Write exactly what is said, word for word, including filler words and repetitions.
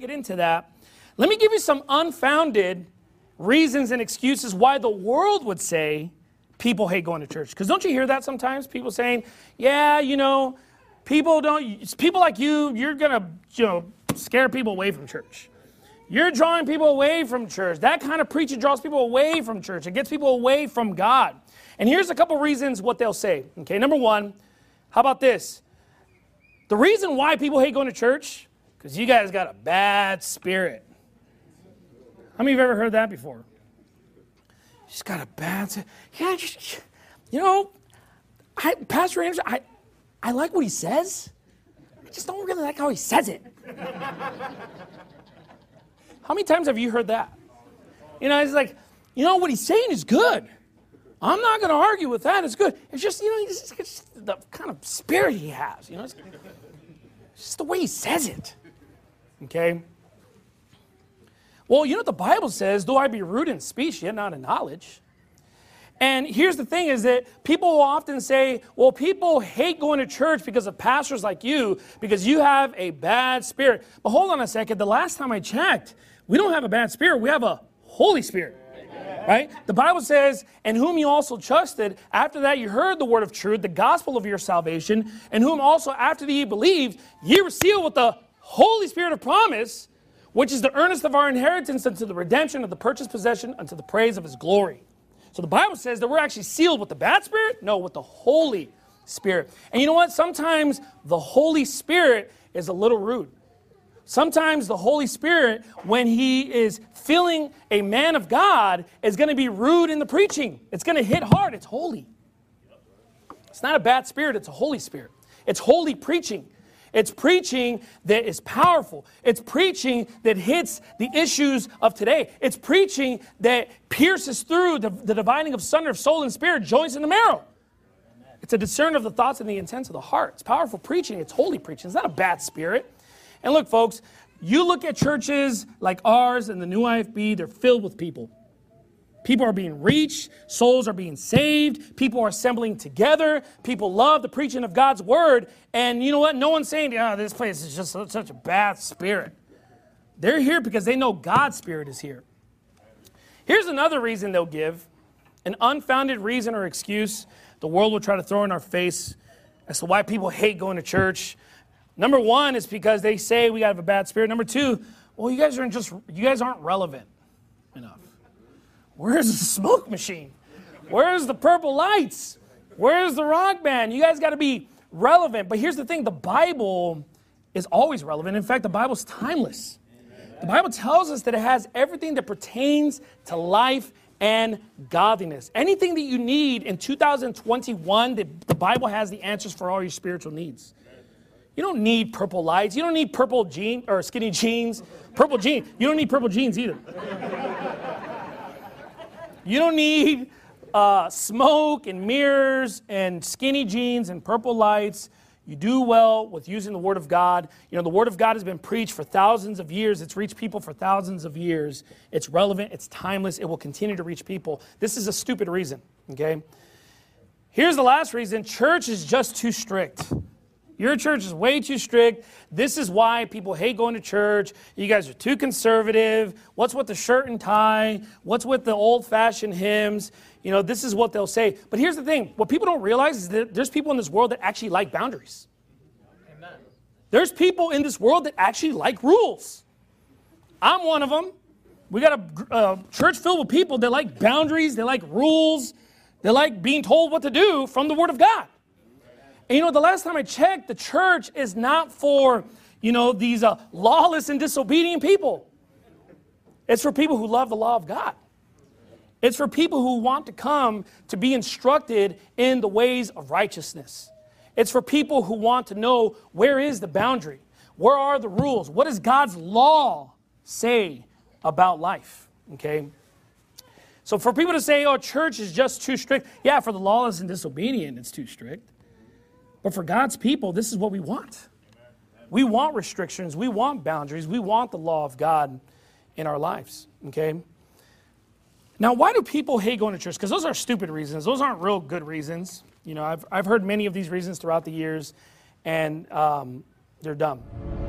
get into that, let me give you some unfounded reasons and excuses why the world would say people hate going to church. Because don't you hear that sometimes? People saying, yeah, you know, people don't, people like you, you're going to, you know, scare people away from church. You're drawing people away from church. That kind of preaching draws people away from church. It gets people away from God. And here's a couple reasons what they'll say. Okay, number one, how about this? The reason why people hate going to church, because you guys got a bad spirit. How many of you have ever heard that before? Just got a bad spirit. Yeah, just, you know, I, Pastor Anderson, I, I like what he says. I just don't really like how he says it. How many times have you heard that? You know, it's like, you know, what he's saying is good. I'm not going to argue with that. It's good. It's just, you know, it's just, it's just the kind of spirit he has. You know, it's, it's just the way he says it. Okay? Well, you know what the Bible says? Though I be rude in speech, yet not in knowledge. And here's the thing is that people will often say, well, people hate going to church because of pastors like you, because you have a bad spirit. But hold on a second. The last time I checked, we don't have a bad spirit. We have a Holy Spirit. Right? The Bible says, in whom you also trusted, after that you heard the word of truth, the gospel of your salvation, and whom also after that ye believed, ye were sealed with the Holy Spirit of promise, which is the earnest of our inheritance unto the redemption of the purchased possession unto the praise of his glory. So the Bible says that we're actually sealed with the bad spirit? No, with the Holy Spirit. And you know what? Sometimes the Holy Spirit is a little rude. Sometimes the Holy Spirit, when he is filling a man of God, is going to be rude in the preaching. It's going to hit hard. It's holy. It's not a bad spirit. It's a Holy Spirit. It's holy preaching. It's preaching that is powerful. It's preaching that hits the issues of today. It's preaching that pierces through the, the dividing of sunder of soul and spirit, joints in the marrow. It's a discern of the thoughts and the intents of the heart. It's powerful preaching. It's holy preaching. It's not a bad spirit. And look, folks, you look at churches like ours and the New I F B, they're filled with people. People are being reached. Souls are being saved. People are assembling together. People love the preaching of God's word. And you know what? No one's saying, oh, this place is just such a bad spirit. They're here because they know God's spirit is here. Here's another reason they'll give, an unfounded reason or excuse the world will try to throw in our face as to why people hate going to church. Number one is because they say we have a bad spirit. Number two, well, you guys aren't just you guys aren't relevant enough. Where's the smoke machine? Where's the purple lights? Where's the rock band? You guys got to be relevant. But here's the thing, the Bible is always relevant. In fact, the Bible's timeless. The Bible tells us that it has everything that pertains to life and godliness. Anything that you need in two thousand twenty-one, the, the Bible has the answers for all your spiritual needs. You don't need purple lights. You don't need purple jeans or skinny jeans. Purple jeans. You don't need purple jeans either. You don't need uh, smoke and mirrors and skinny jeans and purple lights. You do well with using the Word of God. You know, the Word of God has been preached for thousands of years. It's reached people for thousands of years. It's relevant. It's timeless. It will continue to reach people. This is a stupid reason, okay? Here's the last reason. Church is just too strict. Your church is way too strict. This is why people hate going to church. You guys are too conservative. What's with the shirt and tie? What's with the old-fashioned hymns? You know, this is what they'll say. But here's the thing. What people don't realize is that there's people in this world that actually like boundaries. Amen. There's people in this world that actually like rules. I'm one of them. We got a, a church filled with people that like boundaries. They like rules. They like being told what to do from the Word of God. And you know, the last time I checked, the church is not for, you know, these uh, lawless and disobedient people. It's for people who love the law of God. It's for people who want to come to be instructed in the ways of righteousness. It's for people who want to know, where is the boundary? Where are the rules? What does God's law say about life? Okay? So for people to say, oh, church is just too strict. Yeah, for the lawless and disobedient, it's too strict. But for God's people, this is what we want. We want restrictions. We want boundaries. We want the law of God in our lives. Okay? Now, why do people hate going to church? Because those are stupid reasons. Those aren't real good reasons. You know, I've, I've heard many of these reasons throughout the years, and um, they're dumb.